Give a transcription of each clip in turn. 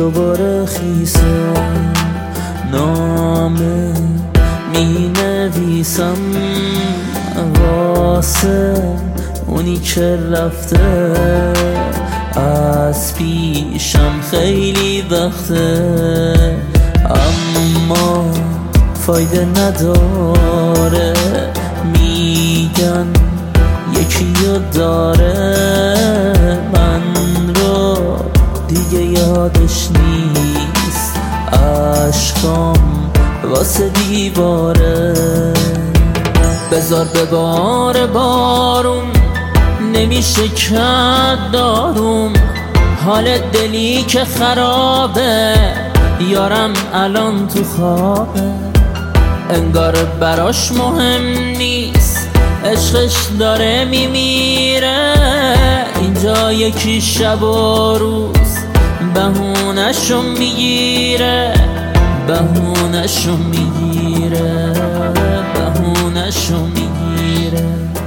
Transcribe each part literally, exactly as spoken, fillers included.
دوباره خیسه نامه می نویسم واسه اونی که رفته از پیشم خیلی وقته، اما فایده نداره، میگن یکی رو داره، من رو دیگه یادش نیست، عشقام واسه دیواره. بذار بباره بارون، نمیشه کد داروم، حال دلی که خرابه، یارم الان تو خوابه، انگار براش مهم نیست، عشقش داره میمیره، اینجا یکی شب و روز بهونه‌شو میگیره، بهونه‌شو میگیره، بهونه‌شو میگیره.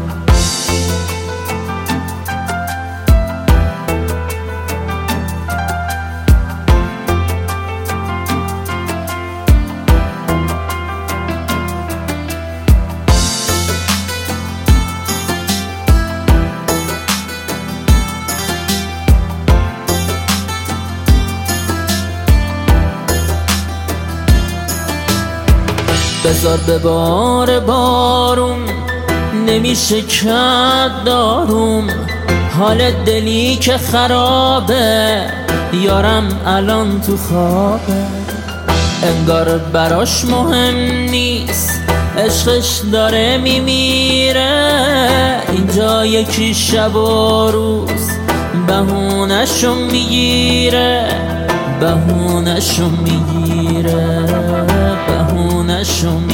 بذار بباره بارون، نمیشه کد داروم، حال دلی که خرابه، یارم الان تو خوابه، انگار براش مهم نیست، عشقش داره میمیره، اینجا یکی شب و روز بهونه‌شو میگیره، بهونه‌شو میگیره، بهونه‌شو میگیره.